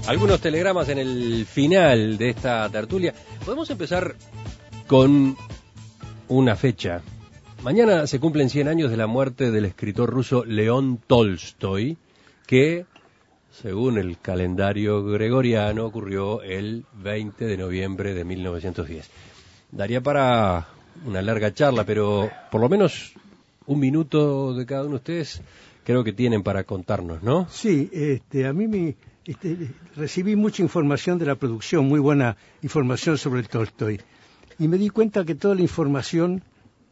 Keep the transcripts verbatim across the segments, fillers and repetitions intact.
Algunos telegramas en el final de esta tertulia. Podemos empezar con una fecha. Mañana se cumplen cien años de la muerte del escritor ruso León Tolstoy, que, según el calendario gregoriano, ocurrió el veinte de noviembre de mil novecientos diez. Daría para una larga charla, pero por lo menos un minuto de cada uno de ustedes creo que tienen para contarnos, ¿no? Sí, este, a mí me, este, recibí mucha información de la producción, muy buena información sobre el Tolstoy, y me di cuenta que toda la información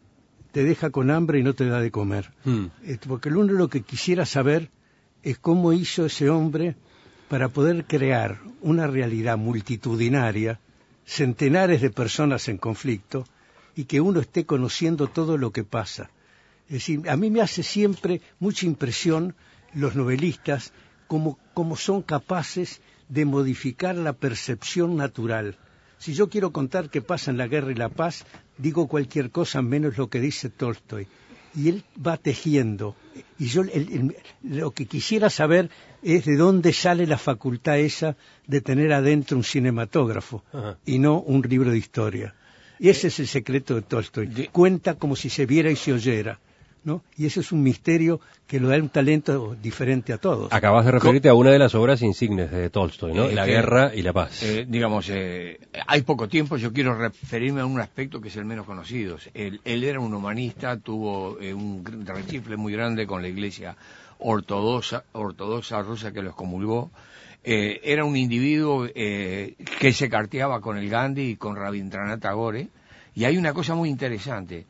te deja con hambre y no te da de comer. Hmm. Este, porque lo único que quisiera saber es cómo hizo ese hombre para poder crear una realidad multitudinaria, centenares de personas en conflicto, y que uno esté conociendo todo lo que pasa. Es decir, a mí me hace siempre mucha impresión los novelistas, como, como son capaces de modificar la percepción natural. Si yo quiero contar qué pasa en la guerra y la paz, digo cualquier cosa menos lo que dice Tolstoy. Y él va tejiendo. Y yo el, el, lo que quisiera saber es de dónde sale la facultad esa de tener adentro un cinematógrafo. Ajá. Y no un libro de historia. Y ese es el secreto de Tolstoy. Cuenta como si se viera y se oyera, ¿no? Y ese es un misterio que lo da un talento diferente a todos. Acabas de referirte a una de las obras insignes de Tolstoy, ¿no? Eh, la que, guerra y la paz. Eh, digamos, eh, hay poco tiempo, yo quiero referirme a un aspecto que es el menos conocido. Él, él era un humanista, tuvo eh, un rechifle muy grande con la iglesia ortodoxa, ortodoxa rusa que lo excomulgó. Eh, era un individuo eh, que se carteaba con el Gandhi y con Rabindranath Tagore, y hay una cosa muy interesante,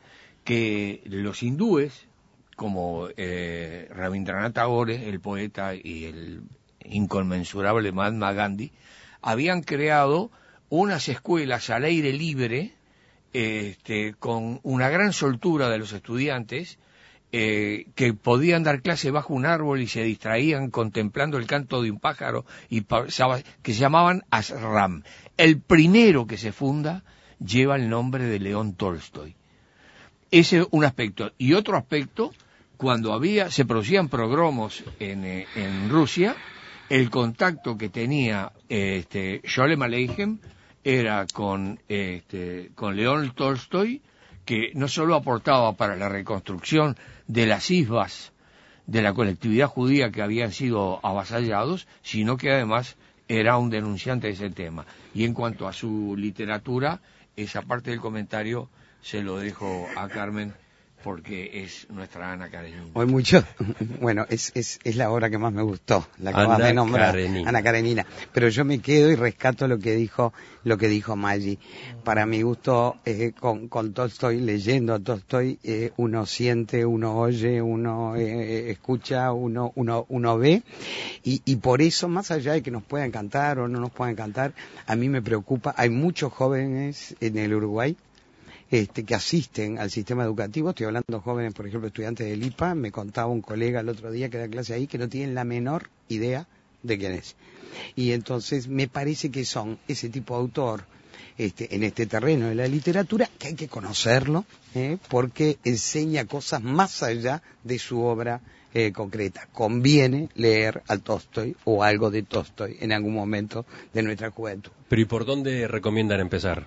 que los hindúes, como eh, Rabindranath Tagore, el poeta, y el inconmensurable Mahatma Gandhi, habían creado unas escuelas al aire libre, este, con una gran soltura de los estudiantes, Eh, que podían dar clase bajo un árbol y se distraían contemplando el canto de un pájaro, y que se llamaban Ashram. El primero que se funda lleva el nombre de León Tolstoy. Ese es un aspecto. Y otro aspecto, cuando había se producían progromos en, eh, en Rusia, el contacto que tenía este, Sholem Aleichem era con, este, con León Tolstoy, que no solo aportaba para la reconstrucción de las isbas de la colectividad judía que habían sido avasallados, sino que además era un denunciante de ese tema. Y en cuanto a su literatura, esa parte del comentario se lo dejo a Carmen, porque es nuestra Ana Karenina. Hoy mucho, bueno, es, es, es la obra que más me gustó, la que Ana más me nombra, Karenina. Ana Karenina. Pero yo me quedo y rescato lo que dijo, lo que dijo Maggi. Para mi gusto, eh, con, con Tolstoy, leyendo a Tolstoy, eh, uno siente, uno oye, uno eh, escucha, uno, uno, uno ve, y, y por eso, más allá de que nos pueda encantar o no nos pueda encantar, a mí me preocupa, hay muchos jóvenes en el Uruguay Este, que asisten al sistema educativo. Estoy hablando de jóvenes, por ejemplo, estudiantes del I P A. Me contaba un colega el otro día que da clase ahí, que no tienen la menor idea de quién es. Y entonces me parece que son ese tipo de autor, este, en este terreno de la literatura, que hay que conocerlo, ¿eh? Porque enseña cosas más allá de su obra eh, concreta. Conviene leer a Tolstoy o algo de Tolstoy en algún momento de nuestra juventud. Pero ¿y por dónde recomiendan empezar?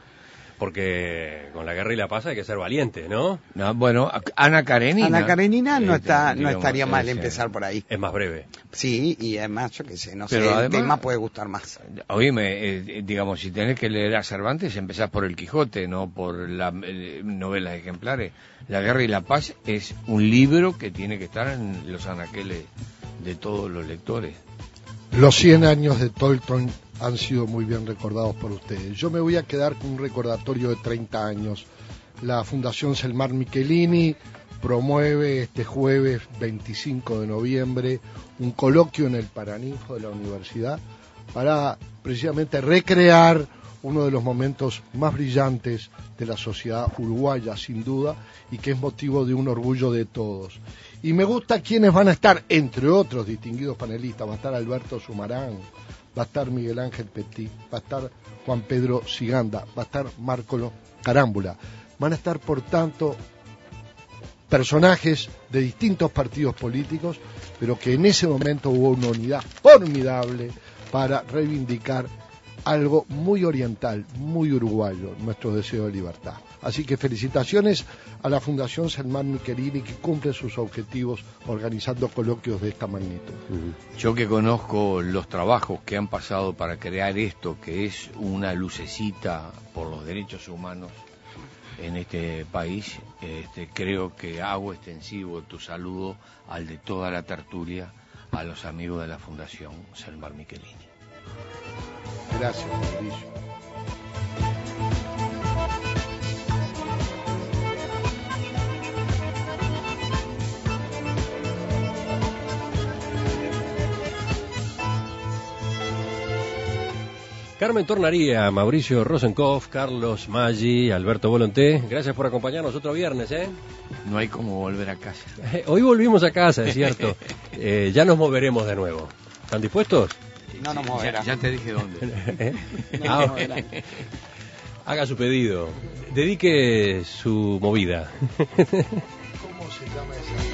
Porque con la guerra y la paz hay que ser valiente, ¿no? No, bueno, Ana Karenina. Ana Karenina no eh, está, digamos, no estaría mal eh, empezar por ahí. Es más breve. Sí, y además, yo qué sé, no Pero sé, además, el tema puede gustar más. Oíme, eh, digamos, si tenés que leer a Cervantes, empezás por El Quijote, no por las eh, novelas ejemplares. La guerra y la paz es un libro que tiene que estar en los anaqueles de todos los lectores. Los cien años de Tolstoy han sido muy bien recordados por ustedes. Yo me voy a quedar con un recordatorio de treinta años. La Fundación Selmar Michelini promueve este jueves veinticinco de noviembre un coloquio en el Paraninfo de la universidad para precisamente recrear uno de los momentos más brillantes de la sociedad uruguaya, sin duda, y que es motivo de un orgullo de todos. Y me gusta quienes van a estar, entre otros distinguidos panelistas. Va a estar Alberto Sumarán, va a estar Miguel Ángel Petit, va a estar Juan Pedro Siganda, va a estar Marco Carámbula. Van a estar, por tanto, personajes de distintos partidos políticos, pero que en ese momento hubo una unidad formidable para reivindicar algo muy oriental, muy uruguayo, nuestro deseo de libertad. Así que felicitaciones a la Fundación Selmán Michelini, que cumple sus objetivos organizando coloquios de esta magnitud. Yo que conozco los trabajos que han pasado para crear esto, que es una lucecita por los derechos humanos en este país, este, creo que hago extensivo tu saludo al de toda la tertulia, a los amigos de la Fundación Selmán Michelini. Gracias, Mauricio. Carmen Tornaría, Mauricio Rosenkopf, Carlos Maggi, Alberto Volonté, gracias por acompañarnos otro viernes, ¿eh? No hay como volver a casa. Hoy volvimos a casa, es cierto. eh, ya nos moveremos de nuevo. ¿Están dispuestos? No nos moverá. Ya, ya te dije dónde. ¿Eh? No Ah, nos moverá. haga su pedido. Dedique su movida. ¿Cómo se llama esa?